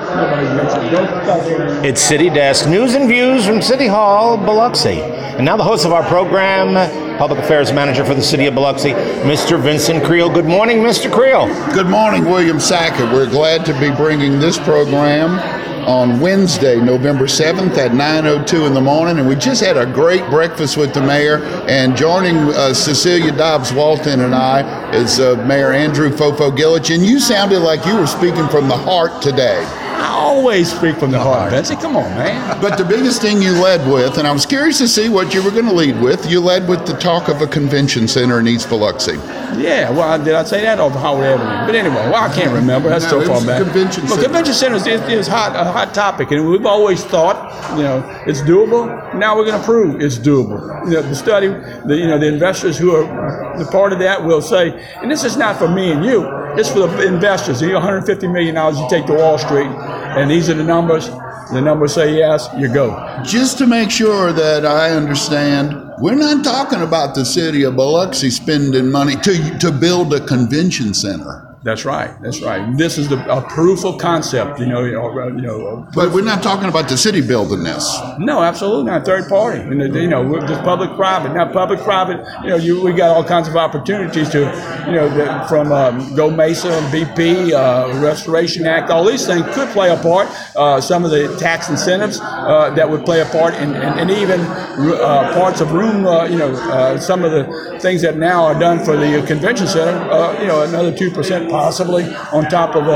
It's City Desk, news and views from City Hall, Biloxi. And now the host of our program, Public Affairs Manager for the City of Biloxi, Mr. Vincent Creel. Good morning, Mr. Creel. Good morning, William Sackett. We're glad to be bringing this program on Wednesday, November 7th at 9:02 in the morning. And we just had a great breakfast with the mayor. And joining Cecilia Dobbs-Walton and I is Mayor Andrew Fofo-Gilich. And you sounded like you were speaking from the heart today. I always speak from the heart, Betsy. Come on, man. But the biggest thing you led with, and I was curious to see what you were going to lead with, you led with the talk of a convention center in East Biloxi. Yeah, well, did I say that over Howard Avenue? But anyway, well, I can't remember. That's so far back. Convention center. Well, convention centers is a hot topic, and we've always thought, it's doable. Now we're going to prove it's doable. The study, the investors who are the part of that will say, and this is not for me and you. It's for the investors. $150 million you take to Wall Street, and these are the numbers. The numbers say yes, you go. Just to make sure that I understand, we're not talking about the city of Biloxi spending money to build a convention center. That's right. That's right. This is a proof of concept. But we're not talking about the city building this. No, absolutely not. Third party. We're just public-private. Now, public-private. We got all kinds of opportunities to, from Go Mesa, BP, Restoration Act. All these things could play a part. Some of the tax incentives that would play a part, and even parts of room. Some of the things that now are done for the convention center. Another 2%. Possibly on top of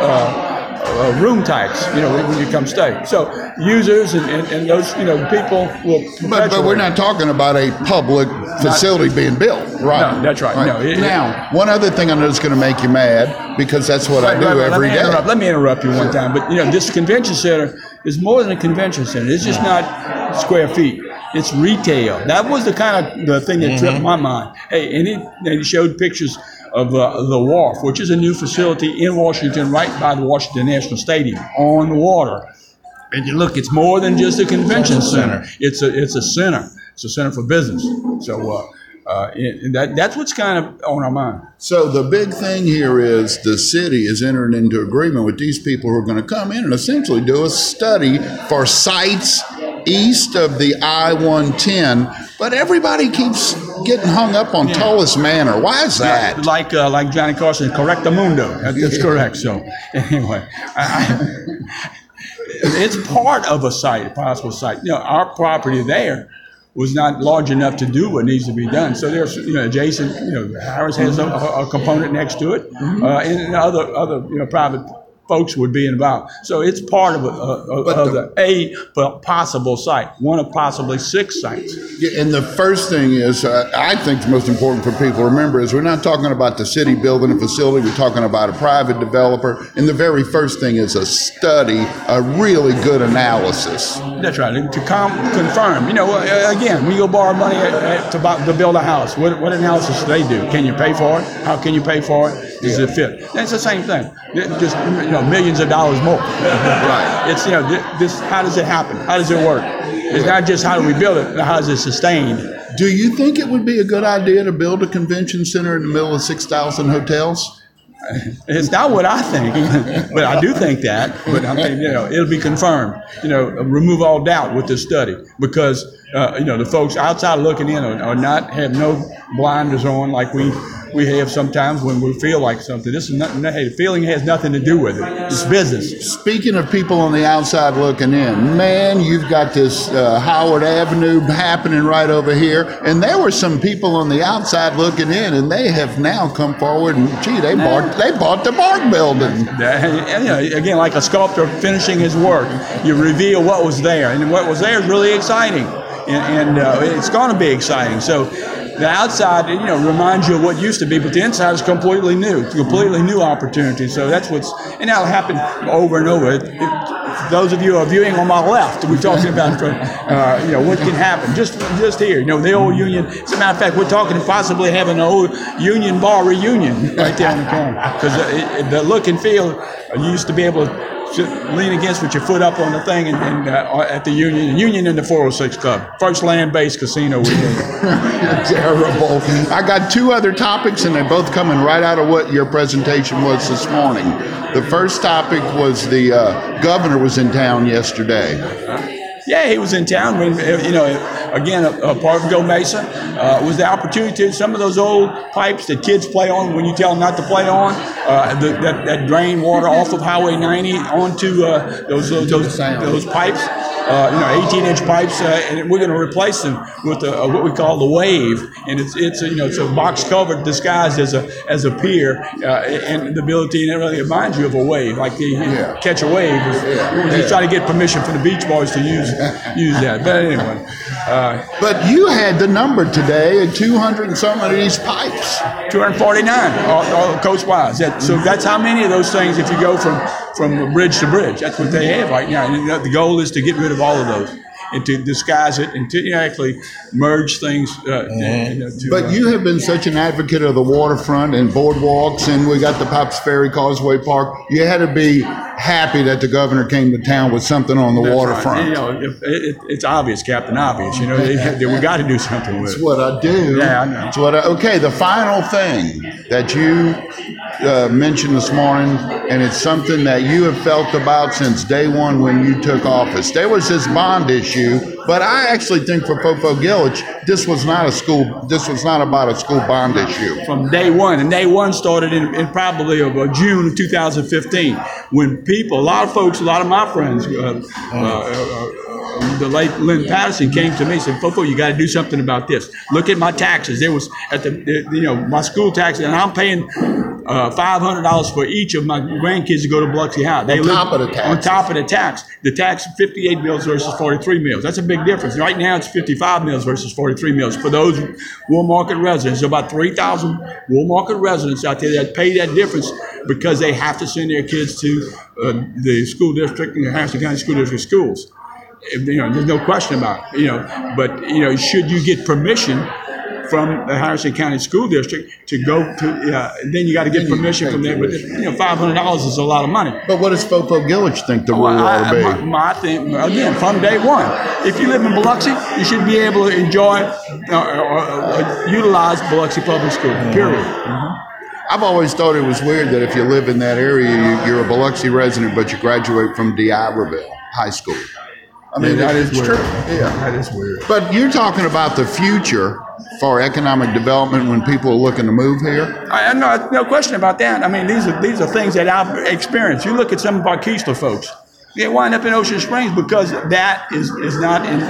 room tax, when you come stay. So users and those, people will. But we're not talking about a public facility being built, right? No, that's right. No, now, one other thing I know is going to make you mad, because that's what I do every day. Let me interrupt you one time. But this convention center is more than a convention center. It's just not square feet. It's retail. That was the kind of the thing that tripped my mind. Hey, and he showed pictures of the Wharf, which is a new facility in Washington, right by the Washington National Stadium, on the water. And you look, it's more than just a convention center. It's a center. It's a center for business. So that's what's kind of on our mind. So the big thing here is the city is entering into agreement with these people who are going to come in and essentially do a study for sites east of the I-110, but everybody keeps getting hung up on Tullis Manor. Why is that? Like Johnny Carson, correctamundo. That's correct. So anyway, it's part of a site, a possible site. Our property there was not large enough to do what needs to be done. So there's, adjacent, Harris has a component next to it, and other private folks would be involved. So it's part of a possible site, one of possibly 6 sites. Yeah, and the first thing is, I think the most important for people to remember is we're not talking about the city building a facility, we're talking about a private developer. And the very first thing is a study, a really good analysis. That's right, to confirm. Again, we go borrow money to build a house. What analysis do they do? Can you pay for it? How can you pay for it? Does it fit? And it's the same thing. Just, millions of dollars more. Right. It's, this. How does it happen? How does it work? It's not just how do we build it, but how is it sustained? Do you think it would be a good idea to build a convention center in the middle of 6,000 hotels? It's not what I think, but I do think that. But I think, it'll be confirmed. Remove all doubt with this study, because the folks outside looking in have no blinders on like we have sometimes when we feel like something. This is not. Hey, the feeling has nothing to do with it. It's business. Speaking of people on the outside looking in, man, you've got this Howard Avenue happening right over here, and there were some people on the outside looking in, and they have now come forward and they bought the Bart building. Again, like a sculptor finishing his work, you reveal what was there, and what was there is really exciting, and it's going to be exciting. So. The outside, reminds you of what used to be, but the inside is completely new. It's a completely new opportunity. So that's and that'll happen over and over. Those of you who are viewing on my left, we're talking about, what can happen just here. The old Union. As a matter of fact, we're talking possibly having an old Union Bar reunion right there in the corner, because the look and feel, you used to be able to lean against with your foot up on the thing and at the Union and the 406 Club. First land-based casino we did. Terrible. I got two other topics, and they're both coming right out of what your presentation was this morning. The first topic was the governor was in town yesterday. Yeah, he was in town when, again, a part of Go Mesa was the opportunity. Some of those old pipes that kids play on when you tell them not to play on, that drain water off of Highway 90 onto those pipes. 18-inch pipes, and we're going to replace them with what we call the Wave, and it's a box cover disguised as a pier, and the ability, and it really reminds you of a wave, like catch a wave. You try to get permission from the Beach Boys to use that, but anyway. But you had the number today at 200 and something of these pipes. 249, all coast-wise. So that's how many of those things, if you go from bridge to bridge, that's what they have right now. And the goal is to get rid of all of those and to disguise it and to actually merge things. But you have been such an advocate of the waterfront and boardwalks, and we got the Pops Ferry, Causeway Park. You had to be happy that the governor came to town with something on the waterfront. Right. It's obvious, Captain Obvious. We got to do something with it. That's what I do. Yeah, I know. That's what okay, the final thing that you mentioned this morning, and it's something that you have felt about since day one when you took office. There was this bond issue, but I actually think for Fofo Gilich, this was not about a school bond issue. From day one, and day one started in probably June of 2015, when a lot of my friends, the late Lynn Patterson came to me and said, Fofo, you got to do something about this. Look at my taxes. There was my school taxes, and I'm paying $500 for each of my grandkids to go to Biloxi High. On top of the tax. On top of the tax. The tax is 58 meals versus 43 meals. That's a big difference. Right now it's 55 meals versus 43 meals. For those Wool Market residents, there's about 3,000 Wool Market residents out there that pay that difference because they have to send their kids to the school district and the Harrison County School District schools. There's no question about it. But should you get permission from the Harrison County School District to go to, then you got to get permission from there. But $500 is a lot of money. But what does Fofo Gilich think the rule ought to be? My thing, again, from day one, if you live in Biloxi, you should be able to enjoy or utilize Biloxi Public School. Period. I've always thought it was weird that if you live in that area, you're a Biloxi resident, but you graduate from D'Iberville High School. I mean, that is weird. True. Yeah, that is weird. But you're talking about the future for economic development when people are looking to move here. No question about that. I mean, these are things that I've experienced. You look at some of our Keesler folks. They wind up in Ocean Springs because that is not in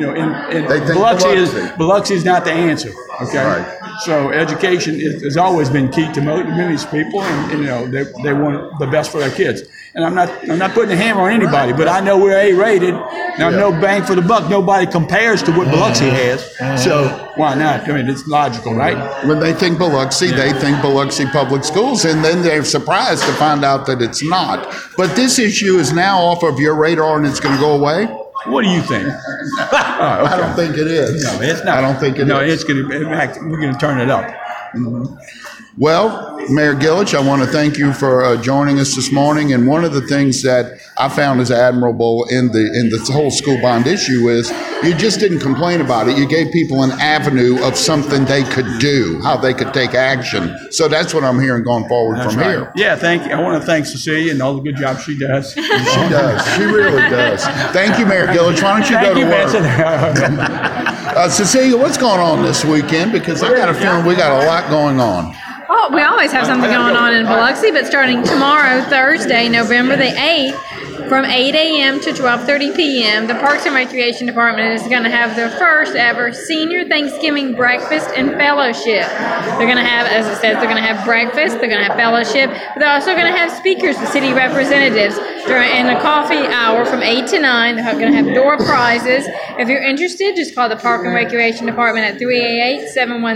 Biloxi is not the answer. Okay, right. So education has always been key to many people, and they want the best for their kids. And I'm not putting a hammer on anybody, but I know we're A-rated. Now, no bang for the buck. Nobody compares to what Biloxi has. So why not? I mean, it's logical, right? When they think Biloxi, they think Biloxi Public Schools, and then they're surprised to find out that it's not. But this issue is now off of your radar, and it's going to go away? What do you think? I don't think it is. No, it's not. I don't think it is. No, it's going to. In fact, we're going to turn it up. Mm-hmm. Well, Mayor Gilich, I want to thank you for joining us this morning. And one of the things that I found is admirable in the whole school bond issue is you just didn't complain about it. You gave people an avenue of something they could do, how they could take action. So that's what I'm hearing going forward from here. Yeah, thank you. I want to thank Cecilia and all the good job she does. She does. She really does. Thank you, Mayor Gilich. Why don't you go to work? Cecilia, what's going on this weekend? Because I got a feeling we got a lot going on. Oh, we always have something going on in Biloxi, but starting tomorrow, Thursday, November the 8th, from 8 a.m. to 12:30 p.m., the Parks and Recreation Department is going to have their first ever Senior Thanksgiving Breakfast and Fellowship. They're going to have, as it says, they're going to have breakfast, they're going to have fellowship, but they're also going to have speakers with city representatives in the coffee hour from 8 to 9. They're going to have door prizes. If you're interested, just call the Park and Recreation Department at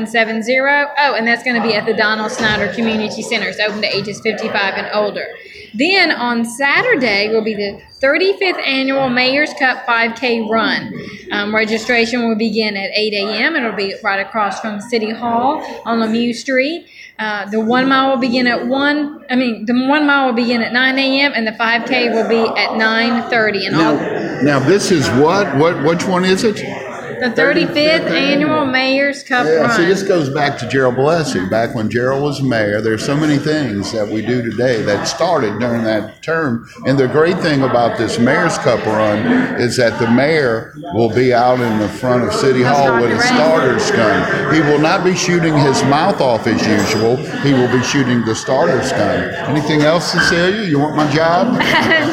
388-7170. Oh, and that's going to be at the Donald Snyder Community Center. It's open to ages 55 and older. Then on Saturday will be the 35th annual Mayor's Cup 5K run. Registration will begin at 8 a.m. It'll be right across from City Hall on Lemieux Street. The 1 mile will begin at 1 mile will begin at 9 a.m. and the 5K will be at 9:30. Now this is which one is it? The 35th annual Mayor's Cup run. See, this goes back to Gerald Bilosi. Back when Gerald was mayor, there's so many things that we do today that started during that term. And the great thing about this Mayor's Cup run is that the mayor will be out in the front of City Hall with a starter's gun. He will not be shooting his mouth off as usual. He will be shooting the starter's gun. Anything else, Cecilia? You want my job? No,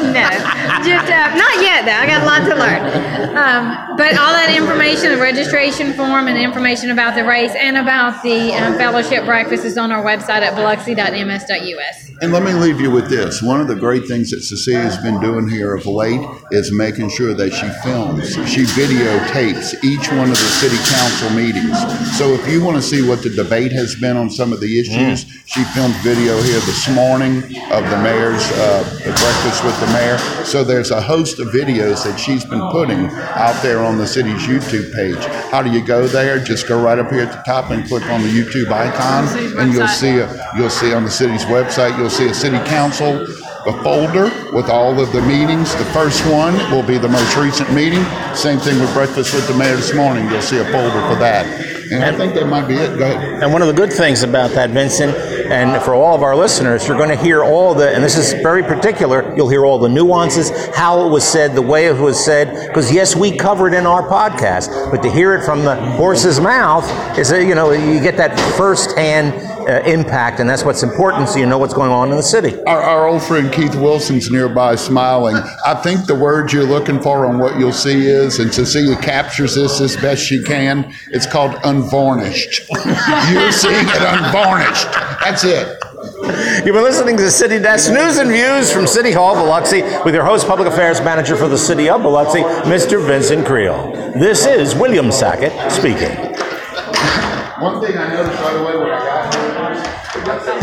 just not yet though. I got a lot to learn. But all that information, the registration form and information about the race and about the fellowship breakfast is on our website at biloxi.ms.us. And let me leave you with this. One of the great things that Cecilia's been doing here of late is making sure that she films, she videotapes each one of the city council meetings. So if you want to see what the debate has been on some of the issues, she filmed video here this morning of the mayor's breakfast with the mayor. So there's a host of videos that she's been putting out there on the city's YouTube page. How do you go there? Just go right up here at the top and click on the YouTube icon, and you'll see on the city's website, you'll see a city council, a folder with all of the meetings. The first one will be the most recent meeting. Same thing with breakfast with the mayor this morning. You'll see a folder for that. And I think that might be it. Go ahead. And one of the good things about that, Vincent, and for all of our listeners, you're going to hear all the, and this is very particular, you'll hear all the nuances, how it was said, the way it was said, because yes, we cover it in our podcast, but to hear it from the horse's mouth is, you get that first-hand impact, and that's what's important, so you know what's going on in the city. Our old friend Keith Wilson's nearby smiling. I think the word you're looking for on what you'll see is, and Cecilia captures this as best she can, it's called unvarnished. You're seeing it unvarnished. That's it. You've been listening to the City Desk News and Views from City Hall, Biloxi, with your host, Public Affairs Manager for the City of Biloxi, Mr. Vincent Creel. This is William Sackett speaking. One thing I noticed right away when I got here